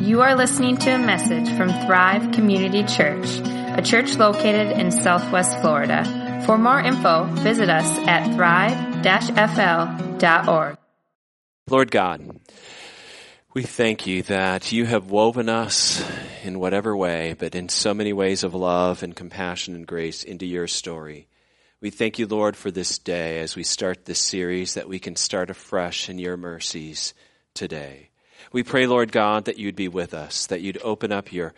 You are listening to a message from Thrive Community Church, a church located in Southwest Florida. For more info, visit us at thrive-fl.org. Lord God, we thank you that you have woven us in whatever way, but in so many ways of love and compassion and grace into your story. We thank you, Lord, for this day as we start this series, that we can start afresh in your mercies today. We pray, Lord God, that you'd be with us, that you'd open up your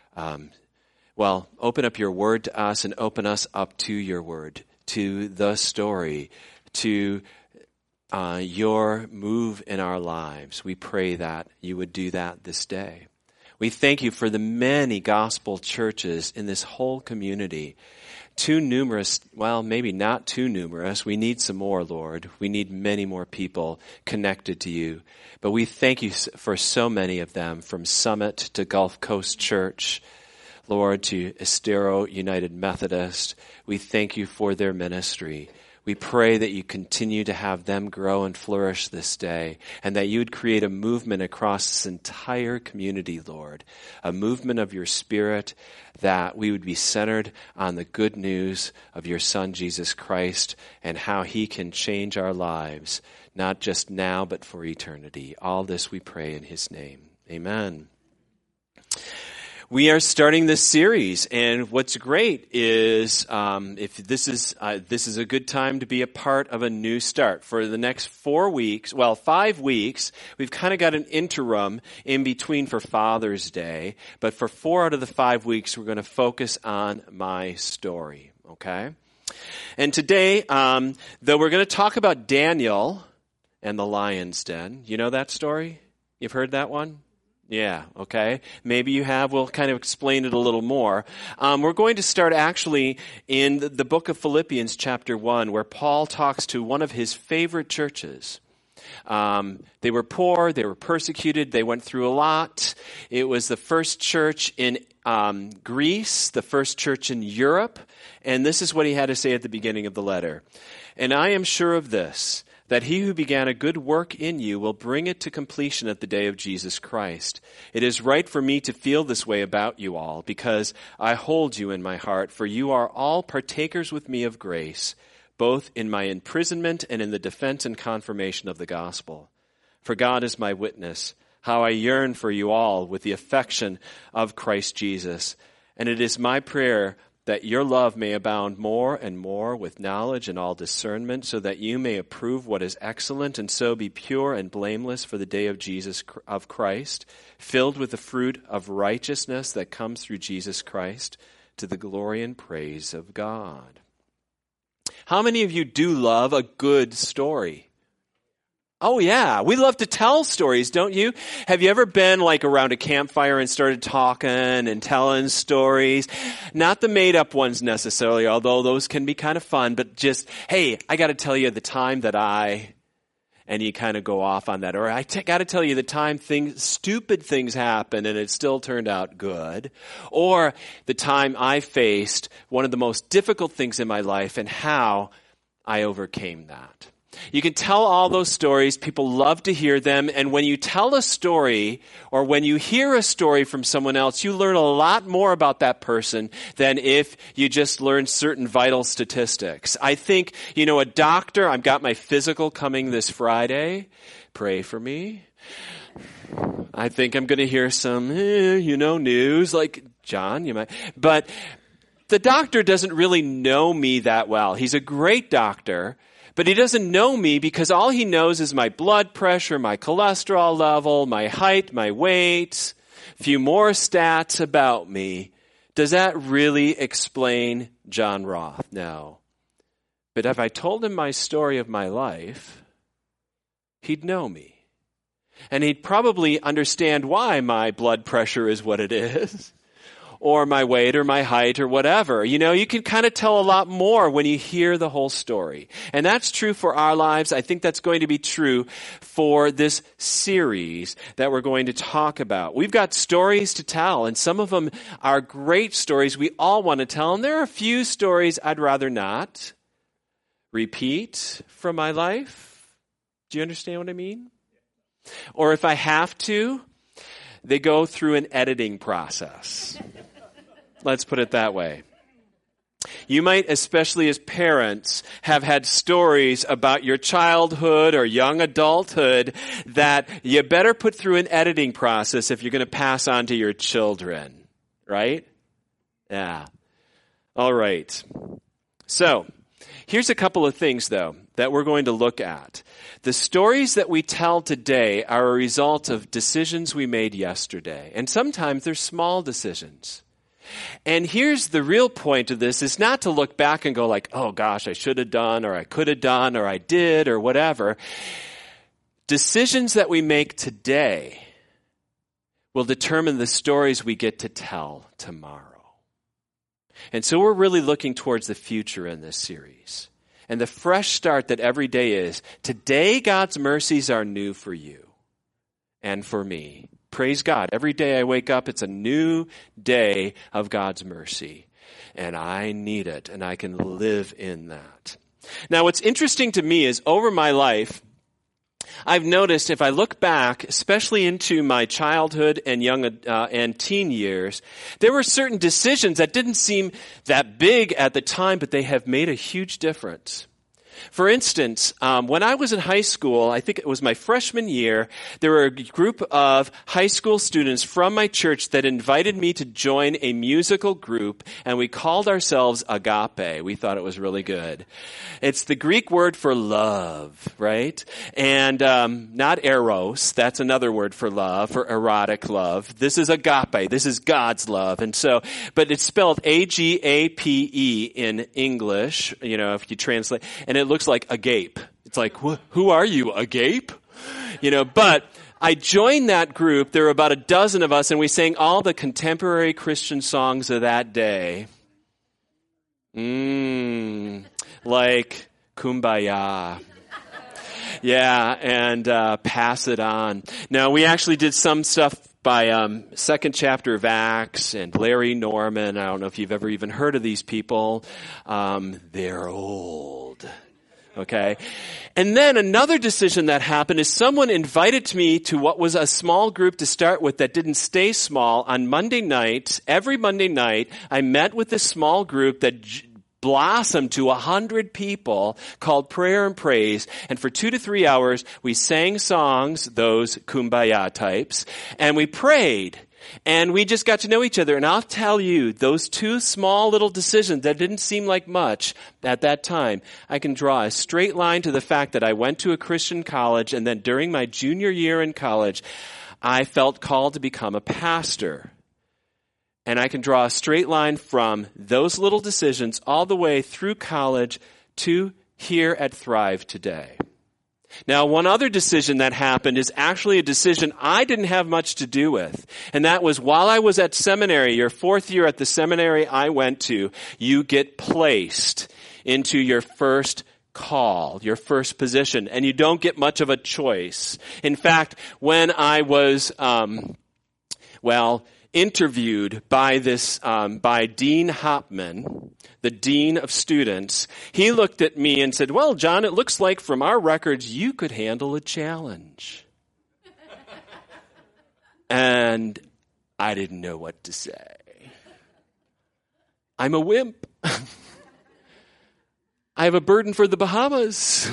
word to us and open us up to your word, to the story, to your move in our lives. We pray that you would do that this day. We thank you for the many gospel churches in this whole community. Too numerous, well, maybe not too numerous. We need some more, Lord. We need many more people connected to you. But we thank you for so many of them, from Summit to Gulf Coast Church, Lord, to Estero United Methodist. We thank you for their ministry. We pray that you continue to have them grow and flourish this day, and that you would create a movement across this entire community, Lord, a movement of your Spirit, that we would be centered on the good news of your Son, Jesus Christ, and how he can change our lives, not just now, but for eternity. All this we pray in his name. Amen. We are starting this series, and what's great is if this is a good time to be a part of a new start. For the next 5 weeks, we've kind of got an interim in between for Father's Day, but for 4 out of the 5 weeks, we're going to focus on my story, okay? And today, though we're going to talk about Daniel and the lion's den. You know that story? You've heard that one? Yeah, okay. Maybe you have. We'll kind of explain it a little more. We're going to start actually in the book of Philippians chapter 1, where Paul talks to one of his favorite churches. They were poor, they were persecuted, they went through a lot. It was the first church in Greece, the first church in Europe, and this is what he had to say at the beginning of the letter. And I am sure of this, that he who began a good work in you will bring it to completion at the day of Jesus Christ. It is right for me to feel this way about you all, because I hold you in my heart, for you are all partakers with me of grace, both in my imprisonment and in the defense and confirmation of the gospel. For God is my witness, how I yearn for you all with the affection of Christ Jesus. And it is my prayer that your love may abound more and more with knowledge and all discernment, so that you may approve what is excellent, and so be pure and blameless for the day of of Christ, filled with the fruit of righteousness that comes through Jesus Christ, to the glory and praise of God. How many of you do love a good story? Oh yeah, we love to tell stories, don't you? Have you ever been around a campfire and started talking and telling stories? Not the made up ones necessarily, although those can be kind of fun, but just, hey, I got to tell you the time that and you kind of go off on that. Or I got to tell you the time stupid things happened and it still turned out good. Or the time I faced one of the most difficult things in my life and how I overcame that. You can tell all those stories. People love to hear them. And when you tell a story or when you hear a story from someone else, you learn a lot more about that person than if you just learn certain vital statistics. I think, a doctor, I've got my physical coming this Friday. Pray for me. I think I'm going to hear some, news like John, you might. But the doctor doesn't really know me that well. He's a great doctor. But he doesn't know me because all he knows is my blood pressure, my cholesterol level, my height, my weight, a few more stats about me. Does that really explain John Roth? No. But if I told him my story of my life, he'd know me. And he'd probably understand why my blood pressure is what it is. Or my weight or my height or whatever. You can kind of tell a lot more when you hear the whole story. And that's true for our lives. I think that's going to be true for this series that we're going to talk about. We've got stories to tell, and some of them are great stories we all want to tell. And there are a few stories I'd rather not repeat from my life. Do you understand what I mean? Or if I have to, they go through an editing process. Let's put it that way. You might, especially as parents, have had stories about your childhood or young adulthood that you better put through an editing process if you're going to pass on to your children, right? Yeah. All right. So, here's a couple of things, though, that we're going to look at. The stories that we tell today are a result of decisions we made yesterday, and sometimes they're small decisions. And here's the real point of this, is not to look back and go like, oh gosh, I should have done, or I could have done, or I did, or whatever. Decisions that we make today will determine the stories we get to tell tomorrow. And so we're really looking towards the future in this series. And the fresh start that every day is, today God's mercies are new for you and for me. Praise God. Every day I wake up, it's a new day of God's mercy. And I need it, and I can live in that. Now, what's interesting to me is over my life, I've noticed if I look back, especially into my childhood and young and teen years, there were certain decisions that didn't seem that big at the time, but they have made a huge difference. For instance, when I was in high school, I think it was my freshman year, there were a group of high school students from my church that invited me to join a musical group, and we called ourselves Agape. We thought it was really good. It's the Greek word for love, right? And not eros, that's another word for love, for erotic love. This is Agape. This is God's love. And so, but it's spelled A-G-A-P-E in English, you know, if you translate, and it looks like agape. It's like, who are you, agape? You know, but I joined that group. There were about a dozen of us, and we sang all the contemporary Christian songs of that day. Like Kumbaya. Yeah, and Pass It On. Now, we actually did some stuff by second chapter of Acts and Larry Norman. I don't know if you've ever even heard of these people. They're old. Okay. And then another decision that happened is someone invited me to what was a small group to start with that didn't stay small. On Monday night, every Monday night, I met with this small group that blossomed to 100 people called Prayer and Praise. And for 2 to 3 hours, we sang songs, those Kumbaya types, and we prayed. And we just got to know each other. And I'll tell you, those two small little decisions that didn't seem like much at that time, I can draw a straight line to the fact that I went to a Christian college, and then during my junior year in college, I felt called to become a pastor. And I can draw a straight line from those little decisions all the way through college to here at Thrive today. Now, one other decision that happened is actually a decision I didn't have much to do with. And that was while I was at seminary, your 4th year at the seminary I went to, you get placed into your first call, your first position, and you don't get much of a choice. In fact, when I was, interviewed by by Dean Hopman, the dean of students, he looked at me and said, well, John, it looks like from our records you could handle a challenge. And I didn't know what to say. I'm a wimp. I have a burden for the Bahamas.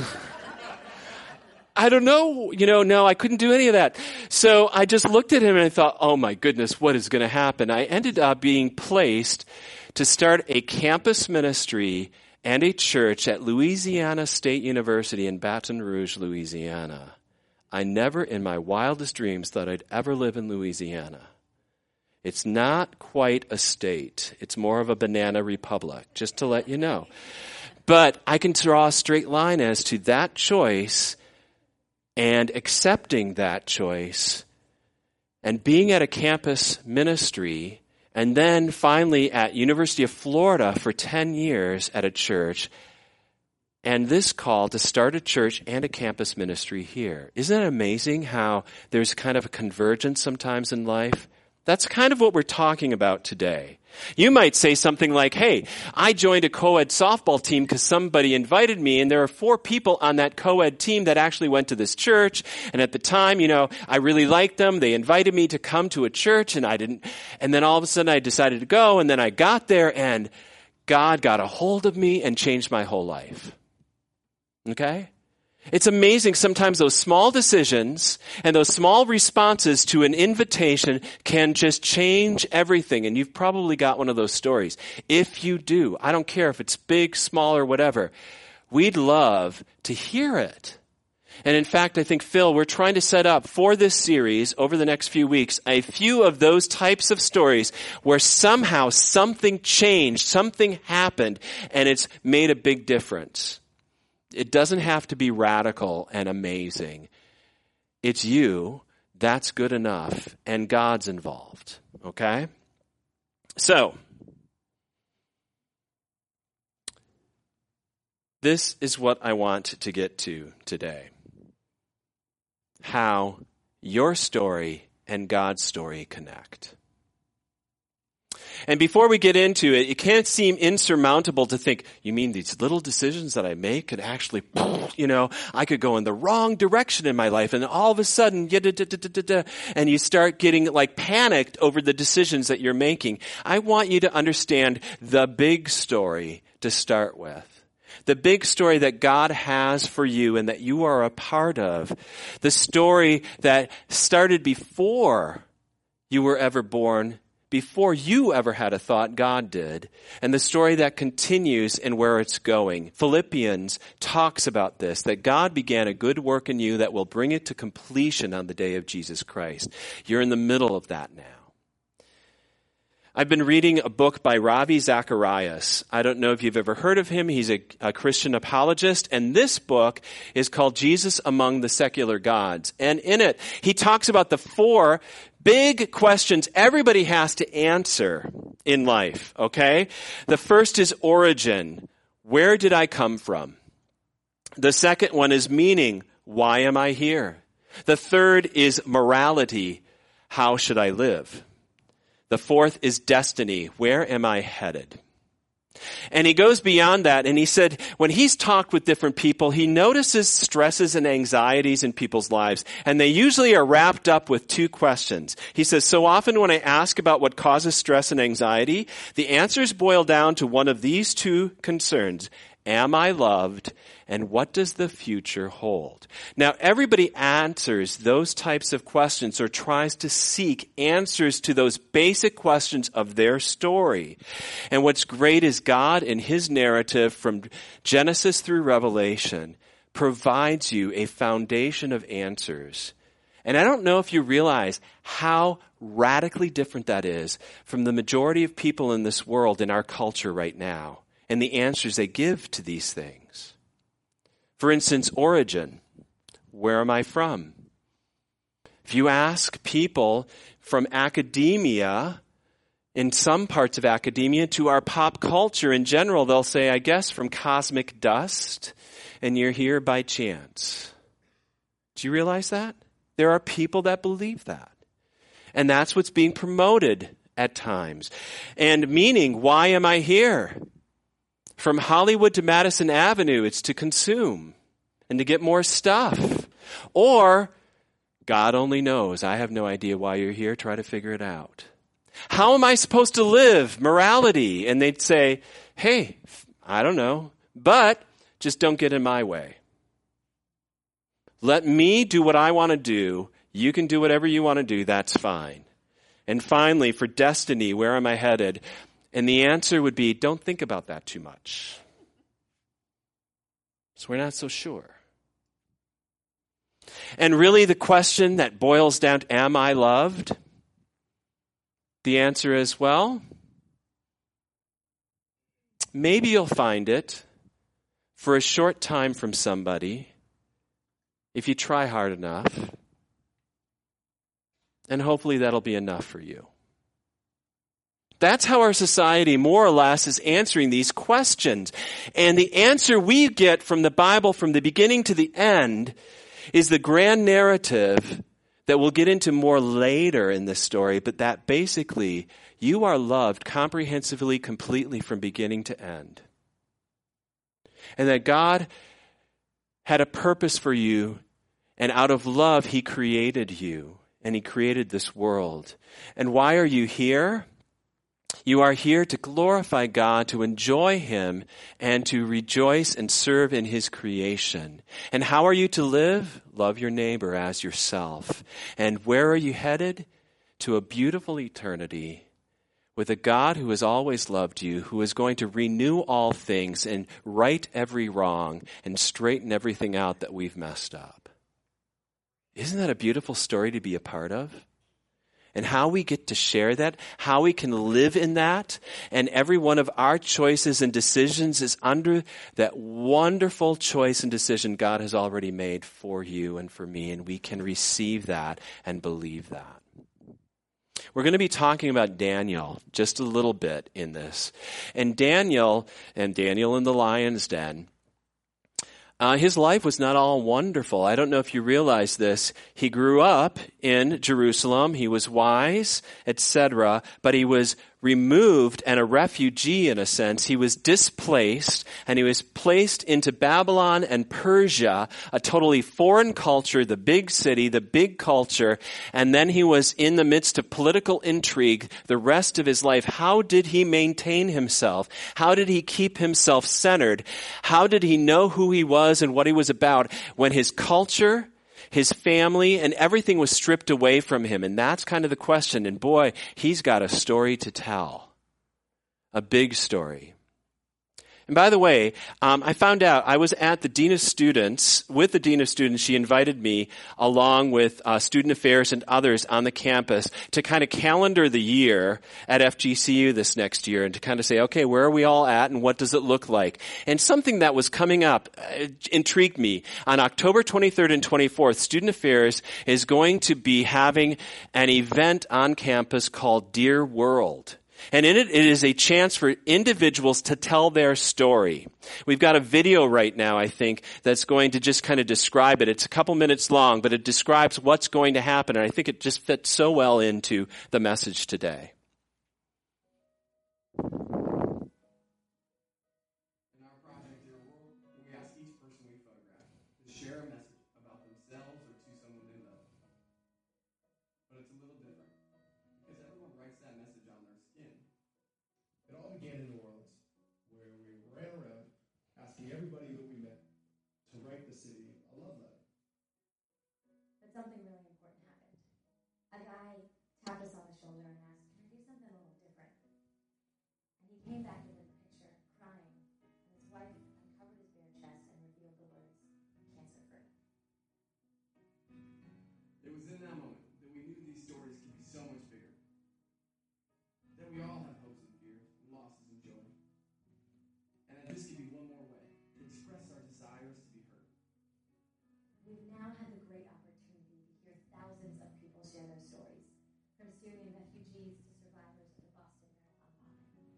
I don't know, no, I couldn't do any of that. So I just looked at him and I thought, oh my goodness, what is going to happen? I ended up being placed to start a campus ministry and a church at Louisiana State University in Baton Rouge, Louisiana. I never in my wildest dreams thought I'd ever live in Louisiana. It's not quite a state. It's more of a banana republic, just to let you know. But I can draw a straight line as to that choice and accepting that choice and being at a campus ministry and then finally at University of Florida for 10 years at a church and this call to start a church and a campus ministry here. Isn't it amazing how there's kind of a convergence sometimes in life? That's kind of what we're talking about today. You might say something like, hey, I joined a co-ed softball team because somebody invited me, and there are 4 people on that co-ed team that actually went to this church. And at the time, I really liked them. They invited me to come to a church, and I didn't. And then all of a sudden I decided to go, and then I got there, and God got a hold of me and changed my whole life. Okay? It's amazing sometimes those small decisions and those small responses to an invitation can just change everything. And you've probably got one of those stories. If you do, I don't care if it's big, small, or whatever, we'd love to hear it. And in fact, I think, Phil, we're trying to set up for this series over the next few weeks a few of those types of stories where somehow something changed, something happened, and it's made a big difference. It doesn't have to be radical and amazing. It's you. That's good enough. And God's involved. Okay? So, this is what I want to get to today. How your story and God's story connect. And before we get into it, it can't seem insurmountable to think, you mean these little decisions that I make could actually, I could go in the wrong direction in my life, and all of a sudden, and you start getting panicked over the decisions that you're making. I want you to understand the big story to start with. The big story that God has for you and that you are a part of. The story that started before you were ever born, before you ever had a thought, God did, and the story that continues and where it's going. Philippians talks about this, that God began a good work in you that will bring it to completion on the day of Jesus Christ. You're in the middle of that now. I've been reading a book by Ravi Zacharias. I don't know if you've ever heard of him. He's a Christian apologist, and this book is called Jesus Among the Secular Gods. And in it, he talks about the 4 big questions everybody has to answer in life, okay? The first is origin. Where did I come from? The second one is meaning. Why am I here? The third is morality. How should I live? The fourth is destiny. Where am I headed? And he goes beyond that, and he said when he's talked with different people, he notices stresses and anxieties in people's lives, and they usually are wrapped up with 2 questions. He says, so often when I ask about what causes stress and anxiety, the answers boil down to one of these 2 concerns. Am I loved? And what does the future hold? Now, everybody answers those types of questions or tries to seek answers to those basic questions of their story. And what's great is God, in his narrative from Genesis through Revelation, provides you a foundation of answers. And I don't know if you realize how radically different that is from the majority of people in this world, in our culture right now, and the answers they give to these things. For instance, origin. Where am I from? If you ask people from academia, in some parts of academia, to our pop culture in general, they'll say, I guess from cosmic dust, and you're here by chance. Do you realize that? There are people that believe that. And that's what's being promoted at times. And meaning, why am I here? From Hollywood to Madison Avenue, it's to consume and to get more stuff. Or, God only knows. I have no idea why you're here. Try to figure it out. How am I supposed to live? Morality. And they'd say, hey, I don't know, but just don't get in my way. Let me do what I want to do. You can do whatever you want to do. That's fine. And finally, for destiny, where am I headed? And the answer would be, don't think about that too much. So we're not so sure. And really the question that boils down to, am I loved? The answer is, well, maybe you'll find it for a short time from somebody if you try hard enough. And hopefully that'll be enough for you. That's how our society more or less is answering these questions. And the answer we get from the Bible from the beginning to the end is the grand narrative that we'll get into more later in this story, but that basically you are loved comprehensively, completely from beginning to end. And that God had a purpose for you, and out of love, he created you, and he created this world. And why are you here? You are here to glorify God, to enjoy him, and to rejoice and serve in his creation. And how are you to live? Love your neighbor as yourself. And where are you headed? To a beautiful eternity with a God who has always loved you, who is going to renew all things and right every wrong and straighten everything out that we've messed up. Isn't that a beautiful story to be a part of? And how we get to share that, how we can live in that, and every one of our choices and decisions is under that wonderful choice and decision God has already made for you and for me, and we can receive that and believe that. We're going to be talking about Daniel just a little bit in this. And Daniel in the lion's den, his life was not all wonderful. I don't know if you realize this. He grew up in Jerusalem. He was wise, etc., but he was removed and a refugee in a sense. He was displaced and he was placed into Babylon and Persia, a totally foreign culture, the big city, the big culture, and then he was in the midst of political intrigue the rest of his life. How did he maintain himself? How did he keep himself centered? How did he know who he was and what he was about when his culture, his family, and everything was stripped away from him? And that's kind of the question. And boy, he's got a story to tell. A big story. And by the way, I found out I was at the Dean of Students. With the Dean of Students, she invited me along with Student Affairs and others on the campus to kind of calendar the year at FGCU this next year and to kind of say, okay, where are we all at and what does it look like? And something that was coming up intrigued me. On October 23rd and 24th, Student Affairs is going to be having an event on campus called Dear World. And in it, it is a chance for individuals to tell their story. We've got a video right now, I think, that's going to just kind of describe it. It's a couple minutes long, but it describes what's going to happen. And I think it just fits so well into the message today. In our project, Dear World, we ask each person we photograph to share a message about themselves or to someone they love. But it's a little different, because everyone writes that message on their skin. It all began in New Orleans, where we ran around asking everybody that we met to write the city a love letter. But something really important happened. A guy tapped us on the shoulder and asked, "Can I do something a little different?" And he came back with a picture, crying, and his wife uncovered his bare chest and revealed the words, "Cancer-free." It was in that moment that we knew these stories could be so much bigger. That we all have hopes and fears, losses and joy. And that this could be one more way to express our desires to be heard. We've now had the great opportunity to hear thousands of people share their stories, from Syrian refugees to survivors of the Boston Marathon bombing.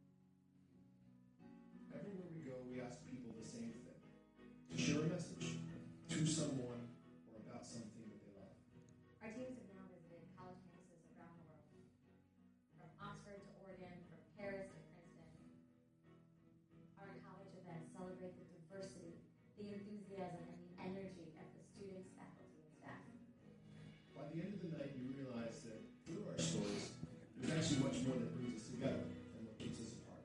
Everywhere we go, we ask people the same thing. To share a message to someone or about something that they love. Our teams have now visited college campuses around the world, from Oxford to Oregon, from Paris to Princeton. Our college events celebrate the diversity, the enthusiasm, and the energy of the students, faculty, and staff. By the end of the night, you realize that through our stories, there's actually much more that brings us together than what keeps us apart.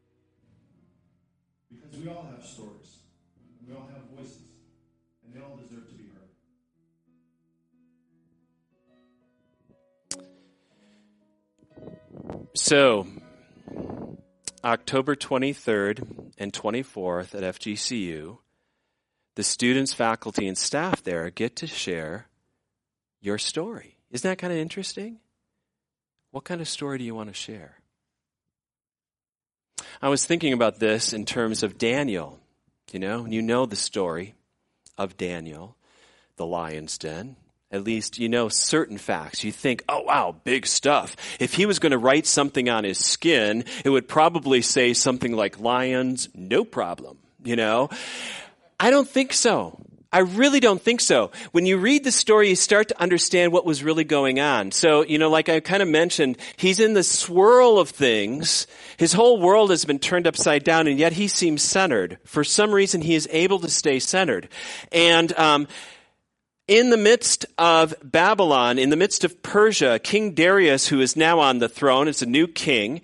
Because we all have stories, and we all have voices, and they all deserve to be heard. So, October 23rd and 24th at FGCU, the students, faculty, and staff there get to share your story. Isn't that kind of interesting? What kind of story do you want to share? I was thinking about this in terms of Daniel. You know the story of Daniel, the lion's den. At least you know certain facts. You think, oh wow, big stuff. If he was going to write something on his skin, it would probably say something like lions, no problem. I don't think so. I really don't think so. When you read the story, you start to understand what was really going on. So, like I kind of mentioned, he's in the swirl of things. His whole world has been turned upside down, and yet he seems centered. For some reason, he is able to stay centered. And in the midst of Babylon, in the midst of Persia, King Darius, who is now on the throne, is a new king,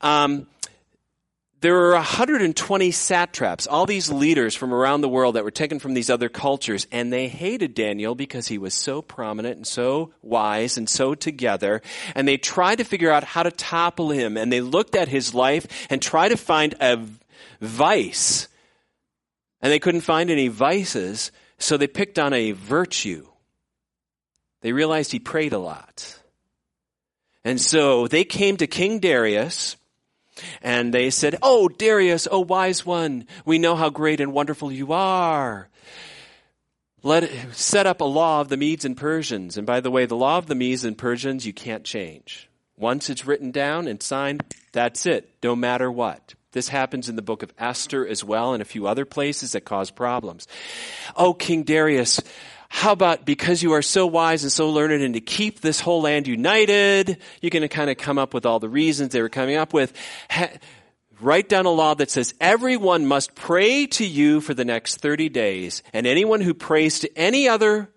there were 120 satraps, all these leaders from around the world that were taken from these other cultures, and they hated Daniel because he was so prominent and so wise and so together, and they tried to figure out how to topple him, and they looked at his life and tried to find a vice, and they couldn't find any vices, so they picked on a virtue. They realized he prayed a lot. And so they came to King Darius, and they said, "Oh, Darius, oh, wise one, we know how great and wonderful you are. Set up a law of the Medes and Persians." And by the way, the law of the Medes and Persians, you can't change. Once it's written down and signed, that's it, no matter what. This happens in the book of Esther as well, and a few other places that cause problems. "Oh, King Darius, how about, because you are so wise and so learned, and to keep this whole land united," you're going to kind of come up with all the reasons they were coming up with. Write down a law that says everyone must pray to you for the next 30 days, and anyone who prays to any other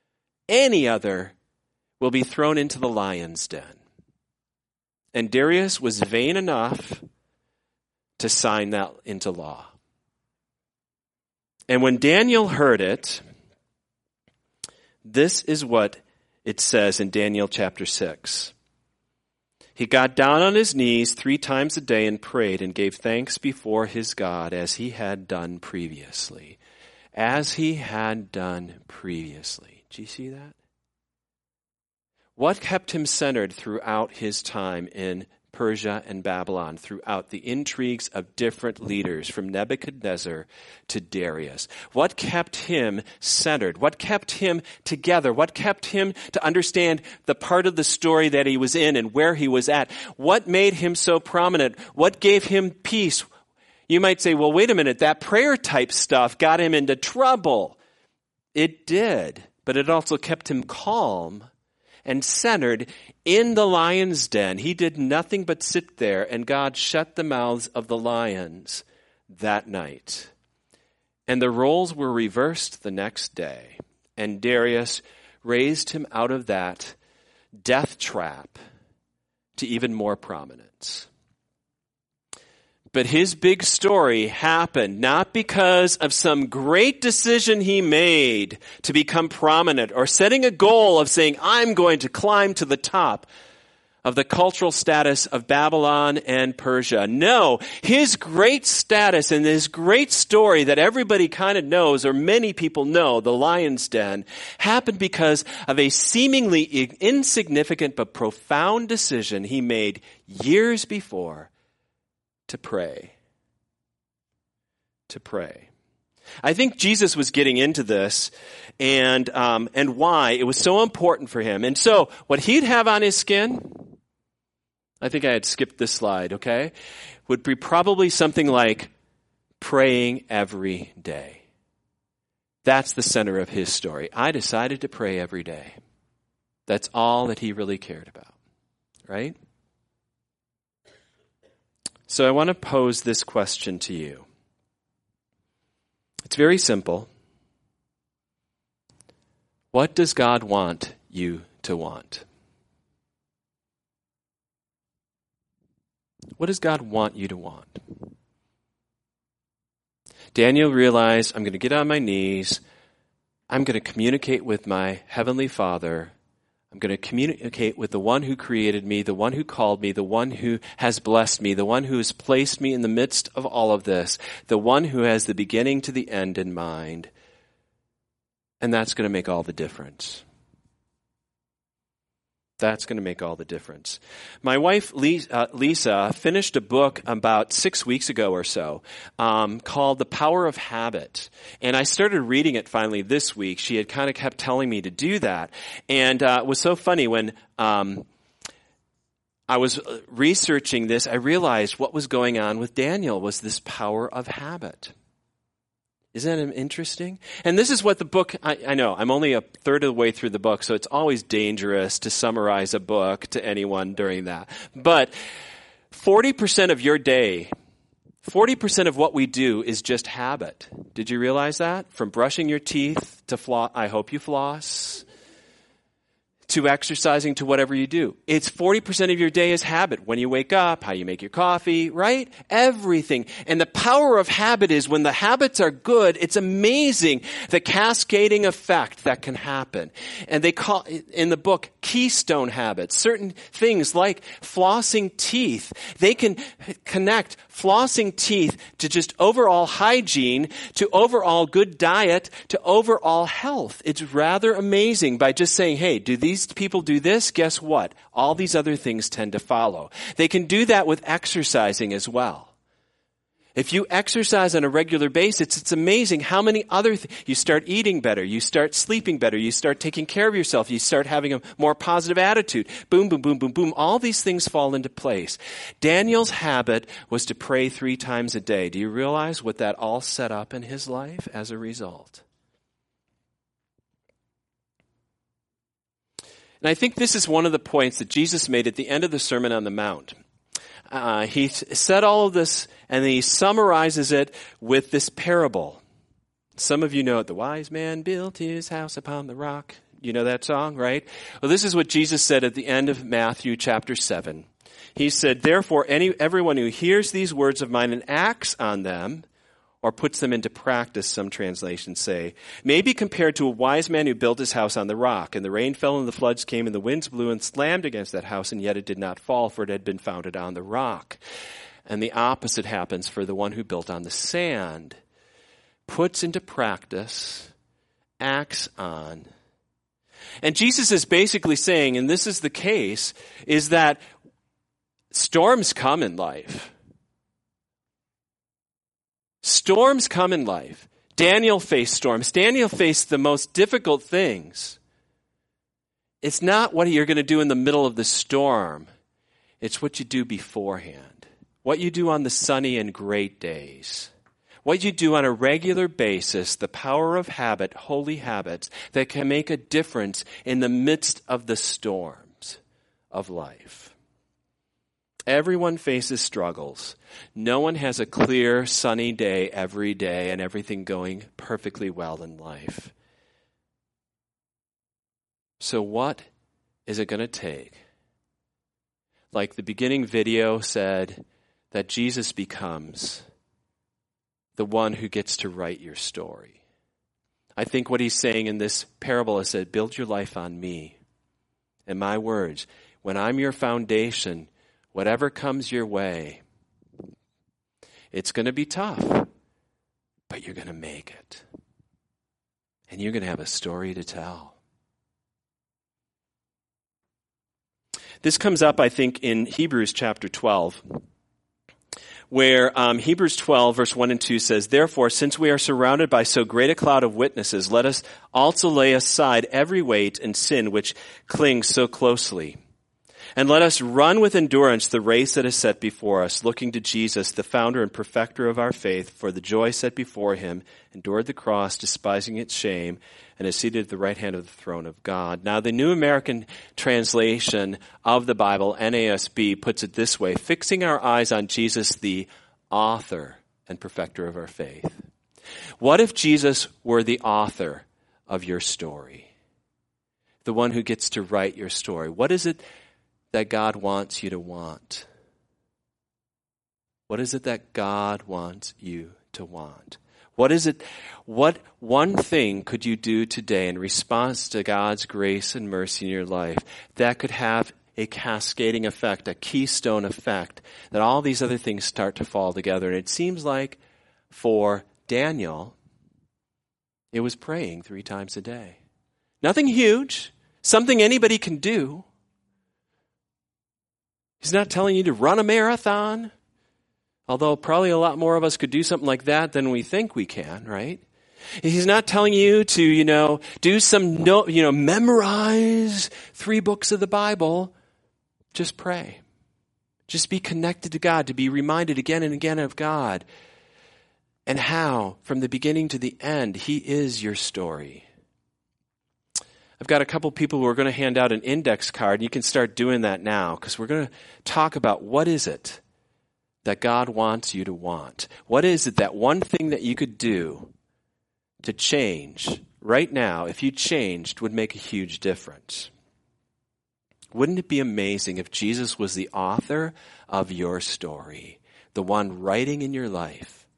will be thrown into the lion's den. And Darius was vain enough to sign that into law. And when Daniel heard it, this is what it says in Daniel chapter 6. "He got down on his knees 3 times a day and prayed and gave thanks before his God as he had done previously." As he had done previously. Do you see that? What kept him centered throughout his time in Persia and Babylon, throughout the intrigues of different leaders from Nebuchadnezzar to Darius? What kept him centered? What kept him together? What kept him to understand the part of the story that he was in and where he was at? What made him so prominent? What gave him peace? You might say, well, wait a minute, that prayer type stuff got him into trouble. It did, but it also kept him calm and centered in the lion's den. He did nothing but sit there, and God shut the mouths of the lions that night. And the roles were reversed the next day, and Darius raised him out of that death trap to even more prominence. But his big story happened not because of some great decision he made to become prominent or setting a goal of saying, I'm going to climb to the top of the cultural status of Babylon and Persia. No, his great status and his great story that everybody kind of knows, or many people know, the lion's den, happened because of a seemingly insignificant but profound decision he made years before. To pray. To pray. I think Jesus was getting into this and why it was so important for him. And so what he'd have on his skin, I think I had skipped this slide, okay, would be probably something like praying every day. That's the center of his story. I decided to pray every day. That's all that he really cared about, right? So I want to pose this question to you. It's very simple. What does God want you to want? What does God want you to want? Daniel realized, I'm going to get on my knees. I'm going to communicate with my Heavenly Father. I'm going to communicate with the one who created me, the one who called me, the one who has blessed me, the one who has placed me in the midst of all of this, the one who has the beginning to the end in mind. And that's going to make all the difference. That's going to make all the difference. My wife, Lisa, finished a book about 6 weeks ago or so called The Power of Habit. And I started reading it finally this week. She had kind of kept telling me to do that. And it was so funny when I was researching this, I realized what was going on with Daniel was this power of habit. Isn't that interesting? And this is what the book, I know, I'm only a third of the way through the book, so it's always dangerous to summarize a book to anyone during that. But 40% of your day, 40% of what we do is just habit. Did you realize that? From brushing your teeth to floss, I hope you floss, to exercising, to whatever you do. It's 40% of your day is habit. When you wake up, how you make your coffee, right? Everything. And the power of habit is when the habits are good, it's amazing the cascading effect that can happen. And they call in the book keystone habits. Certain things like flossing teeth, they can connect flossing teeth to just overall hygiene, to overall good diet, to overall health. It's rather amazing by just saying, hey, do these people do this? Guess what? All these other things tend to follow. They can do that with exercising as well. If you exercise on a regular basis, it's amazing how many other you start eating better, you start sleeping better, you start taking care of yourself, you start having a more positive attitude. Boom, boom, boom, boom, boom. All these things fall into place. Daniel's habit was to pray 3 times a day. Do you realize what that all set up in his life as a result? And I think this is one of the points that Jesus made at the end of the Sermon on the Mount. He said all of this, and then he summarizes it with this parable. Some of you know it. The wise man built his house upon the rock. You know that song, right? Well, this is what Jesus said at the end of Matthew chapter 7. He said, therefore, everyone who hears these words of mine and acts on them, or puts them into practice, some translations say, may be compared to a wise man who built his house on the rock. And the rain fell and the floods came and the winds blew and slammed against that house, and yet it did not fall, for it had been founded on the rock. And the opposite happens for the one who built on the sand, puts into practice, acts on. And Jesus is basically saying, and this is the case, is that storms come in life. Storms come in life. Daniel faced storms. Daniel faced the most difficult things. It's not what you're going to do in the middle of the storm. It's what you do beforehand. What you do on the sunny and great days. What you do on a regular basis, the power of habit, holy habits, that can make a difference in the midst of the storms of life. Everyone faces struggles. No one has a clear, sunny day every day and everything going perfectly well in life. So what is it going to take? Like the beginning video said, that Jesus becomes the one who gets to write your story. I think what he's saying in this parable is that build your life on me and my words. When I'm your foundation, whatever comes your way, it's going to be tough, but you're going to make it. And you're going to have a story to tell. This comes up, I think, in Hebrews chapter 12, where Hebrews 12, verse 1 and 2 says, therefore, since we are surrounded by so great a cloud of witnesses, let us also lay aside every weight and sin which clings so closely. And let us run with endurance the race that is set before us, looking to Jesus, the founder and perfecter of our faith, for the joy set before him, endured the cross, despising its shame, and is seated at the right hand of the throne of God. Now, the New American Translation of the Bible, NASB, puts it this way, fixing our eyes on Jesus, the author and perfecter of our faith. What if Jesus were the author of your story? The one who gets to write your story. What is it that God wants you to want? What is it that God wants you to want? What is it? What one thing could you do today in response to God's grace and mercy in your life that could have a cascading effect, a keystone effect, that all these other things start to fall together? And it seems like for Daniel, it was praying 3 times a day. Nothing huge, something anybody can do. He's not telling you to run a marathon, although probably a lot more of us could do something like that than we think we can, right? He's not telling you to, do some, memorize 3 books of the Bible. Just pray. Just be connected to God, to be reminded again and again of God. and how, from the beginning to the end, he is your story. I've got a couple people who are going to hand out an index card, and you can start doing that now, because we're going to talk about what is it that God wants you to want. What is it, that one thing that you could do to change right now, if you changed, would make a huge difference? Wouldn't it be amazing if Jesus was the author of your story, the one writing in your life?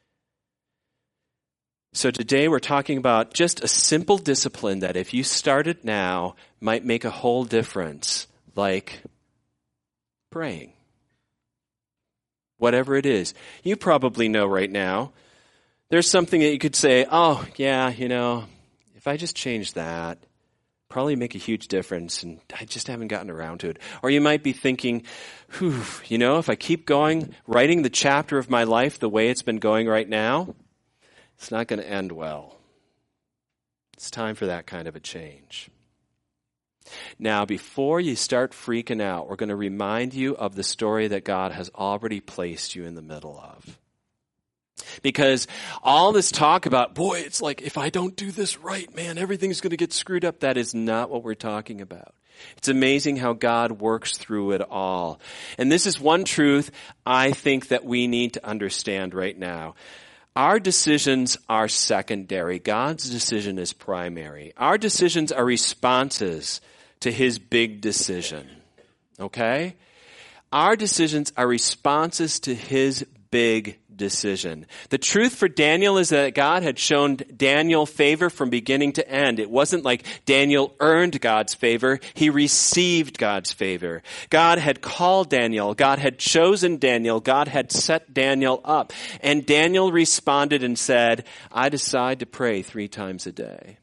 So today we're talking about just a simple discipline that if you started now might make a whole difference, like praying. Whatever it is. You probably know right now, there's something that you could say, oh, yeah, if I just change that, probably make a huge difference, and I just haven't gotten around to it. Or you might be thinking, if I keep going, writing the chapter of my life the way it's been going right now, it's not going to end well. It's time for that kind of a change. Now, before you start freaking out, we're going to remind you of the story that God has already placed you in the middle of. Because all this talk about, boy, it's like, if I don't do this right, man, everything's going to get screwed up. That is not what we're talking about. It's amazing how God works through it all. And this is one truth I think that we need to understand right now. Our decisions are secondary. God's decision is primary. Our decisions are responses to his big decision. Okay? Our decisions are responses to his big decision. The truth for Daniel is that God had shown Daniel favor from beginning to end. It wasn't like Daniel earned God's favor. He received God's favor. God had called Daniel. God had chosen Daniel. God had set Daniel up. And Daniel responded and said, I decide to pray 3 times a day.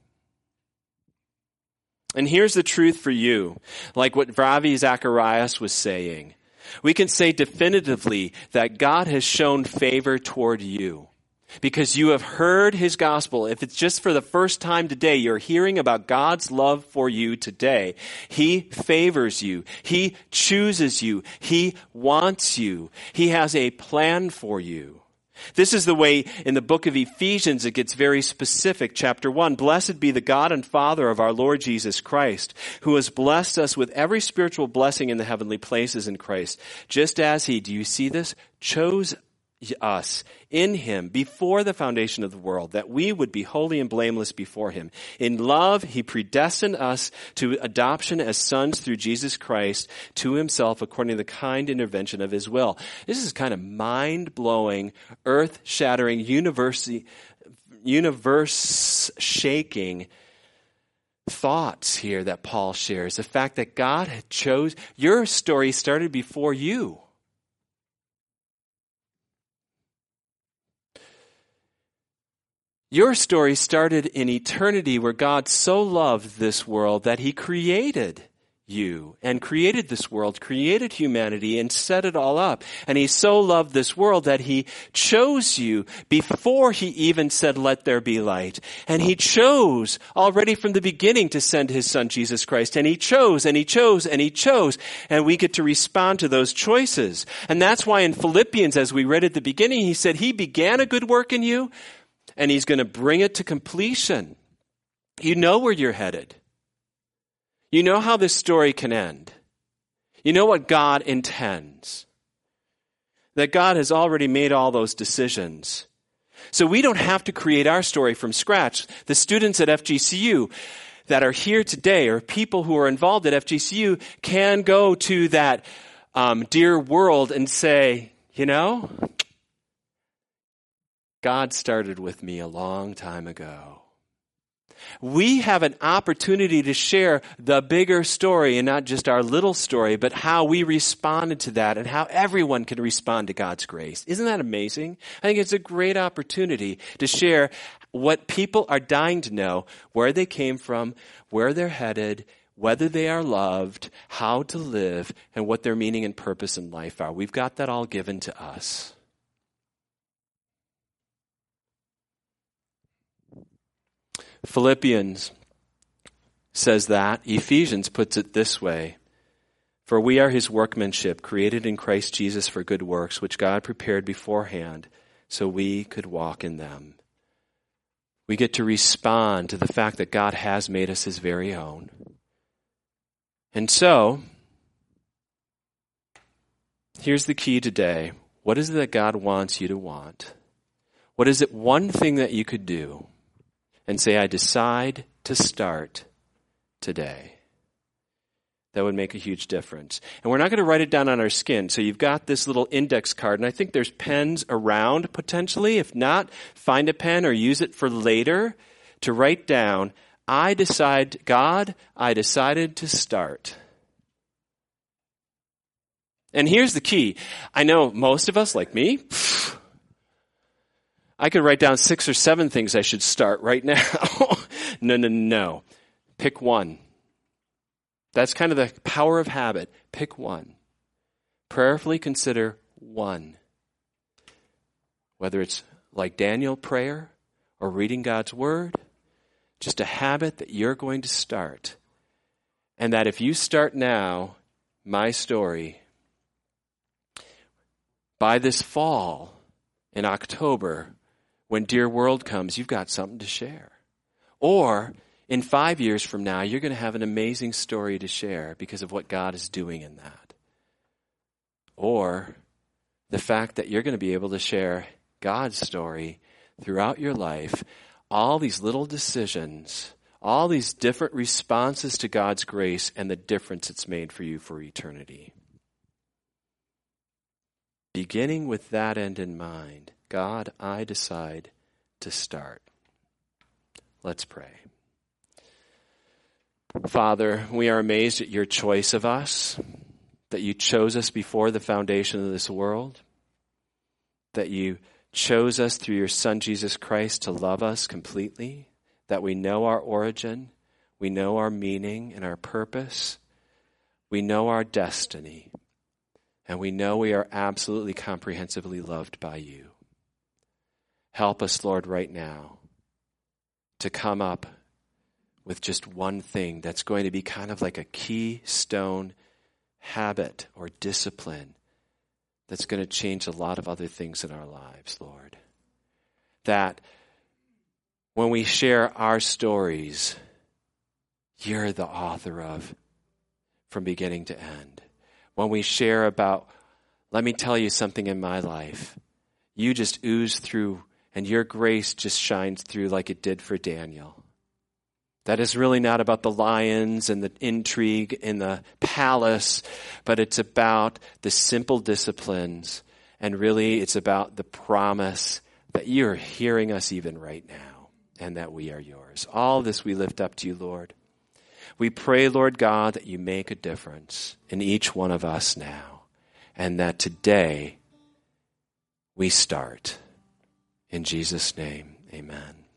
And here's the truth for you, like what Ravi Zacharias was saying. We can say definitively that God has shown favor toward you because you have heard his gospel. If it's just for the first time today, you're hearing about God's love for you today. He favors you. He chooses you. He wants you. He has a plan for you. This is the way in the book of Ephesians it gets very specific. Chapter 1, Blessed be the God and Father of our Lord Jesus Christ, who has blessed us with every spiritual blessing in the heavenly places in Christ, just as he, do you see this, chose us in him before the foundation of the world, that we would be holy and blameless before him. In love, he predestined us to adoption as sons through Jesus Christ to himself according to the kind intervention of his will. This is kind of mind-blowing, earth-shattering, universe-shaking thoughts here that Paul shares. The fact that God had chose, your story started before you. Your story started in eternity where God so loved this world that he created you and created this world, created humanity and set it all up. And he so loved this world that he chose you before he even said, let there be light. And he chose already from the beginning to send his son, Jesus Christ. And he chose and he chose and he chose. And we get to respond to those choices. And that's why in Philippians, as we read at the beginning, he said, he began a good work in you. And he's going to bring it to completion. You know where you're headed. You know how this story can end. You know what God intends. That God has already made all those decisions. So we don't have to create our story from scratch. The students at FGCU that are here today, or people who are involved at FGCU, can go to that dear world and say, God started with me a long time ago. We have an opportunity to share the bigger story and not just our little story, but how we responded to that and how everyone can respond to God's grace. Isn't that amazing? I think it's a great opportunity to share what people are dying to know, where they came from, where they're headed, whether they are loved, how to live, and what their meaning and purpose in life are. We've got that all given to us. Philippians says that. Ephesians puts it this way. For we are his workmanship, created in Christ Jesus for good works, which God prepared beforehand so we could walk in them. We get to respond to the fact that God has made us his very own. And so, here's the key today. What is it that God wants you to want? What is it one thing that you could do and say, I decide to start today? That would make a huge difference. And we're not going to write it down on our skin. So you've got this little index card, and I think there's pens around potentially. If not, find a pen or use it for later to write down, I decided to start. And here's the key. I know most of us, like me, I could write down 6 or 7 things I should start right now. No. Pick one. That's kind of the power of habit. Pick one. Prayerfully consider one. Whether it's like Daniel prayer or reading God's word, just a habit that you're going to start. And that if you start now, my story, by this fall, in October, when Dear World comes, you've got something to share. Or in 5 years from now, you're going to have an amazing story to share because of what God is doing in that. Or the fact that you're going to be able to share God's story throughout your life, all these little decisions, all these different responses to God's grace and the difference it's made for you for eternity. Beginning with that end in mind, God, I decide to start. Let's pray. Father, we are amazed at your choice of us, that you chose us before the foundation of this world, that you chose us through your Son, Jesus Christ, to love us completely, that we know our origin, we know our meaning and our purpose, we know our destiny, and we know we are absolutely comprehensively loved by you. Help us, Lord, right now to come up with just one thing that's going to be kind of like a keystone habit or discipline that's going to change a lot of other things in our lives, Lord. That when we share our stories, you're the author of from beginning to end. When we share about, let me tell you something in my life, you just ooze through and your grace just shines through like it did for Daniel. That is really not about the lions and the intrigue in the palace, but it's about the simple disciplines. And really, it's about the promise that you're hearing us even right now and that we are yours. All this we lift up to you, Lord. We pray, Lord God, that you make a difference in each one of us now and that today we start. In Jesus' name, amen.